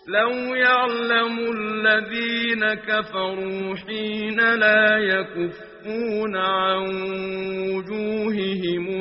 لو يعلم الذين كفروا حين لا يكفون عن وجوههم